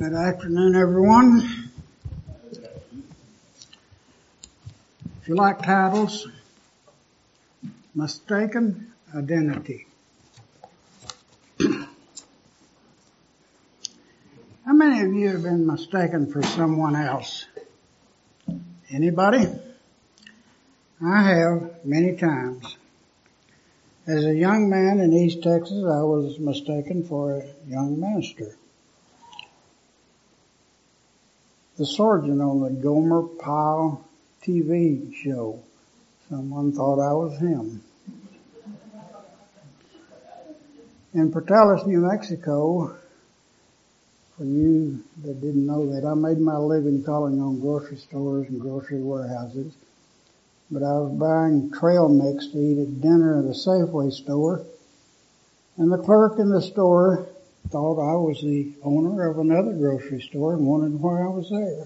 Good afternoon, everyone. If you like titles, Mistaken Identity. How many of you have been mistaken for someone else? Anybody? I have many times. As a young man in East Texas, I was mistaken for a young minister. The sergeant on the Gomer Pyle TV show. Someone thought I was him. In Portales, New Mexico, for you that didn't know that, I made my living calling on grocery stores and grocery warehouses. But I was buying trail mix to eat at dinner at a Safeway store, and the clerk in the store thought I was the owner of another grocery store and wondered why I was there.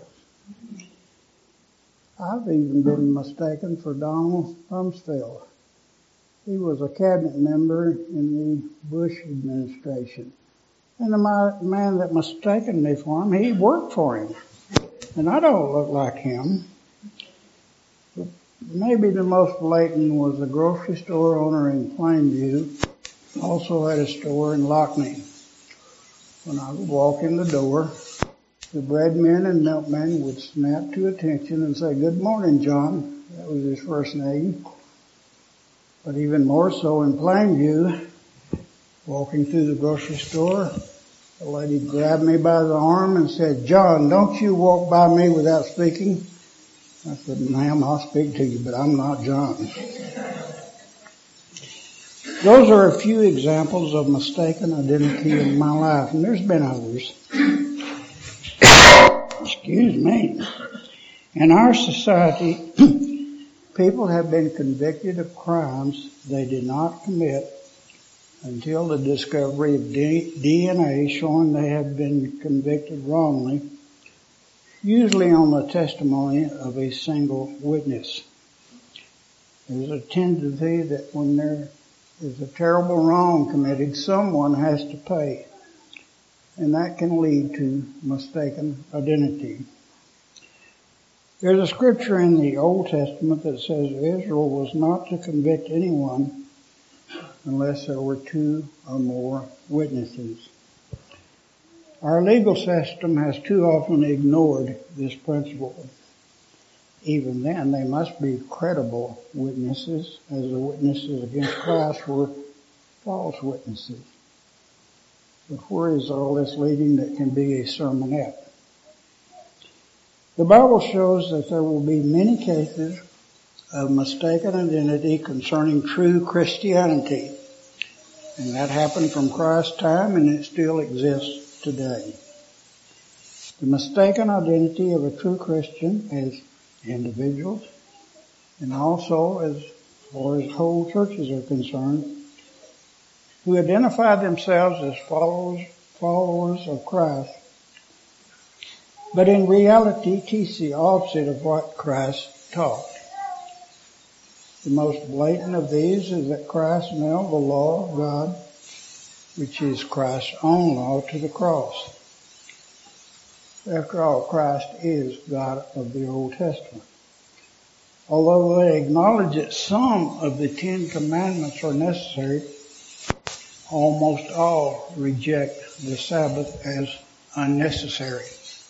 I've even been mistaken for Donald Rumsfeld. He was a cabinet member in the Bush administration. And the man that mistaken me for him, he worked for him. And I don't look like him. But maybe the most blatant was a grocery store owner in Plainview, also had a store in Lockney. When I would walk in the door, the bread men and milkmen would snap to attention and say, "Good morning, John." That was his first name. But even more so in Plainview, walking through the grocery store, the lady grabbed me by the arm and said, "John, don't you walk by me without speaking." I said, "Ma'am, I'll speak to you, but I'm not John." Those are a few examples of mistaken identity in my life, and there's been others. Excuse me. In our society, people have been convicted of crimes they did not commit until the discovery of DNA showing they have been convicted wrongly, usually on the testimony of a single witness. There's a tendency that when there is a terrible wrong committed, someone has to pay. And that can lead to mistaken identity. There's a scripture in the Old Testament that says Israel was not to convict anyone unless there were two or more witnesses. Our legal system has too often ignored this principle. Even then, they must be credible witnesses, as the witnesses against Christ were false witnesses. But where is all this leading that can be a sermonette? The Bible shows that there will be many cases of mistaken identity concerning true Christianity. And that happened from Christ's time, and it still exists today. The mistaken identity of a true Christian as individuals, and also as far as whole churches are concerned, who identify themselves as followers of Christ, but in reality teach the opposite of what Christ taught. The most blatant of these is that Christ nailed the law of God, which is Christ's own law, to the cross. After all, Christ is God of the Old Testament. Although they acknowledge that some of the 10 Commandments are necessary, almost all reject the Sabbath as unnecessary.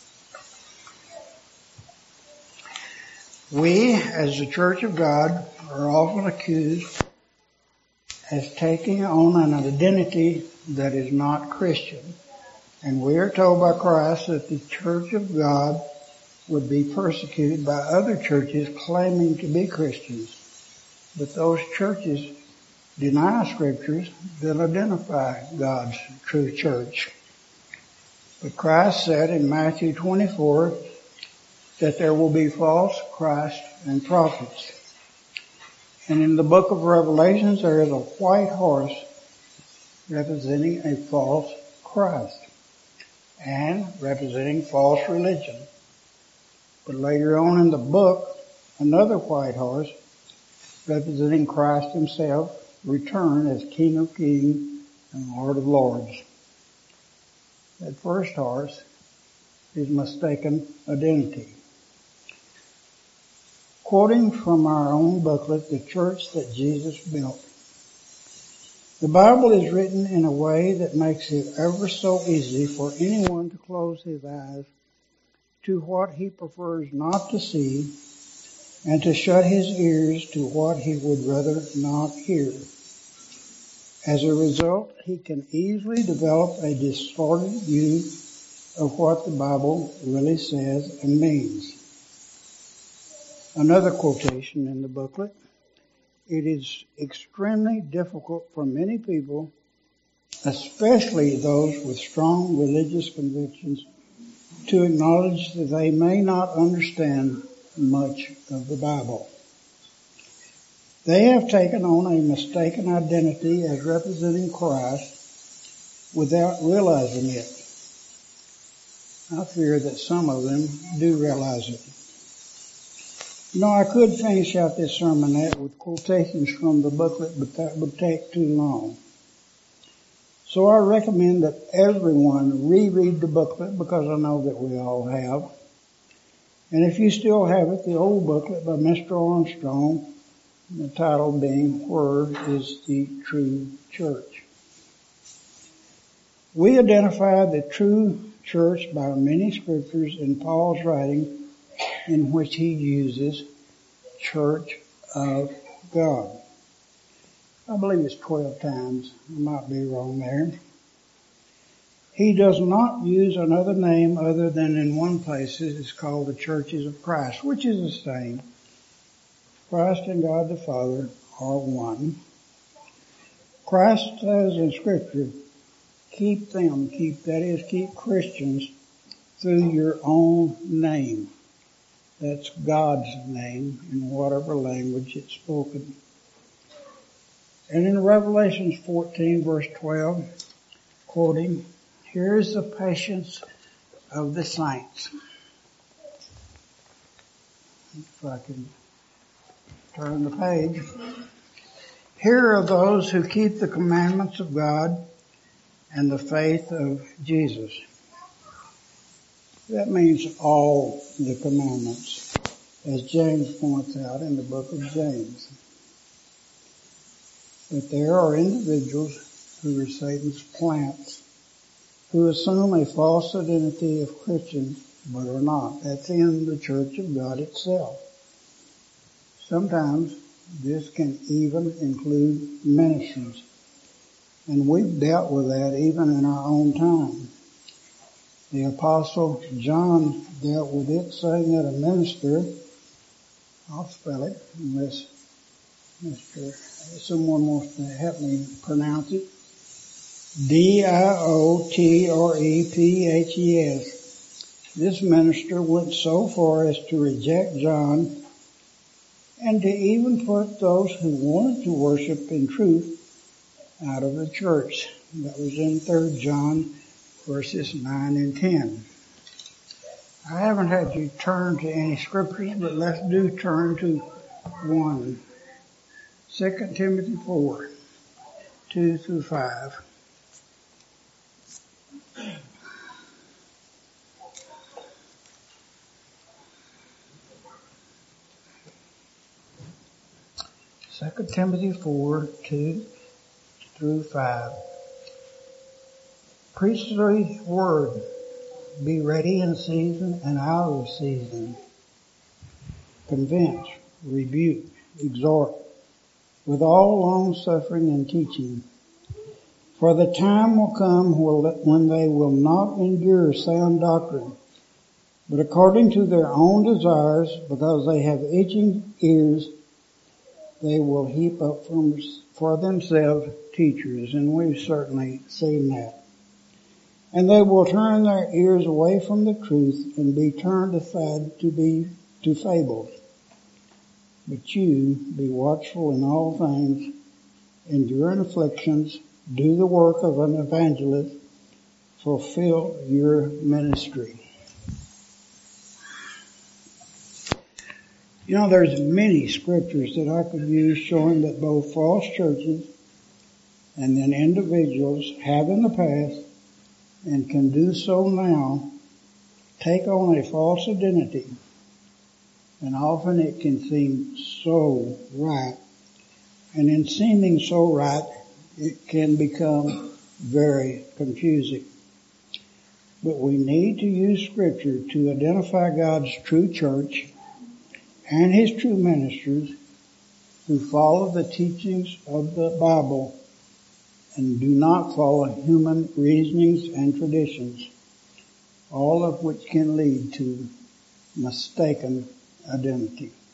We, as the Church of God, are often accused as taking on an identity that is not Christian. And we are told by Christ that the Church of God would be persecuted by other churches claiming to be Christians. But those churches deny scriptures that identify God's true church. But Christ said in Matthew 24 that there will be false Christ and prophets. And in the book of Revelations there is a white horse representing a false Christ and representing false religion. But later on in the book, another white horse representing Christ himself return as King of Kings and Lord of Lords. That first horse his mistaken identity. Quoting from our own booklet, The Church That Jesus Built. The Bible is written in a way that makes it ever so easy for anyone to close his eyes to what he prefers not to see and to shut his ears to what he would rather not hear. As a result, he can easily develop a distorted view of what the Bible really says and means. Another quotation in the booklet: it is extremely difficult for many people, especially those with strong religious convictions, to acknowledge that they may not understand much of the Bible. They have taken on a mistaken identity as representing Christ without realizing it. I fear that some of them do realize it. I could finish out this sermonette with quotations from the booklet, but that would take too long. So I recommend that everyone reread the booklet, because I know that we all have. And if you still have it, the old booklet by Mr. Armstrong, the title being Where is the True Church? We identify the true church by many scriptures in Paul's writing, in which he uses Church of God. I believe it's 12 times. I might be wrong there. He does not use another name other than in one place it is called the Churches of Christ, which is the same. Christ and God the Father are one. Christ says in Scripture, keep Christians through your own name. That's God's name in whatever language it's spoken. And in Revelation 14 verse 12, quoting, here is the patience of the saints. If I can turn the page. Here are those who keep the commandments of God and the faith of Jesus. That means all the commandments, as James points out in the book of James. But there are individuals who are Satan's plants, who assume a false identity of Christians, but are not. That's in the Church of God itself. Sometimes this can even include ministries, and we've dealt with that even in our own time. The Apostle John dealt with it, saying that a minister, I'll spell it unless someone wants to help me pronounce it, Diotrephes. This minister went so far as to reject John and to even put those who wanted to worship in truth out of the church. That was in 3 John verses 9 and 10. I haven't had you turn to any scriptures, but let's do turn to one. 2 Timothy 4, 2 through 5. Second Timothy 4, 2 through 5. Preach the word. Be ready in season and out of season. Convince, rebuke, exhort, with all long suffering and teaching. For the time will come when they will not endure sound doctrine, but according to their own desires, because they have itching ears, they will heap up for themselves teachers, and we've certainly seen that. And they will turn their ears away from the truth and be turned aside to fables. But you be watchful in all things, endure in afflictions, do the work of an evangelist, fulfill your ministry. There's many scriptures that I could use showing that both false churches and then individuals have in the past and can do so now take on a false identity, and often it can seem so right. And in seeming so right, it can become very confusing. But we need to use Scripture to identify God's true church and His true ministers who follow the teachings of the Bible and do not follow human reasonings and traditions, all of which can lead to mistaken identity.